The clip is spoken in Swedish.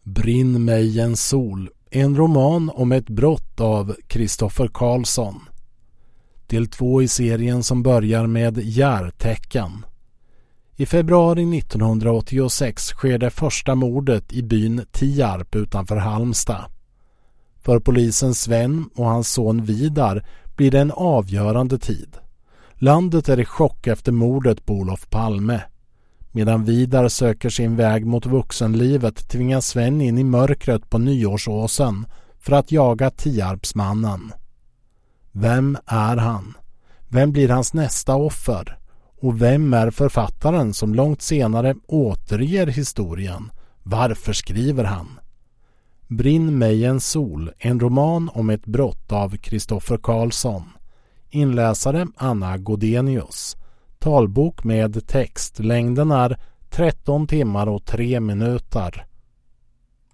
Brinn mig en sol, en roman om ett brott av Kristoffer Carlsson. Del 2 i serien som börjar med Järtecken. I februari 1986 sker det första mordet i byn Tierp utanför Halmstad. För polisen Sven och hans son Vidar blir det en avgörande tid. Landet är i chock efter mordet på Olof Palme. Medan Vidar söker sin väg mot vuxenlivet tvingas Sven in i mörkret på Nyårsåsen för att jaga Tierpsmannen. Vem är han? Vem blir hans nästa offer? Och vem är författaren som långt senare återger historien? Varför skriver han? Brinn mig en sol, en roman om ett brott av Kristoffer Carlsson. Inläsare Anna Godenius. Talbok med text. Längden är 13 timmar och 3 minuter.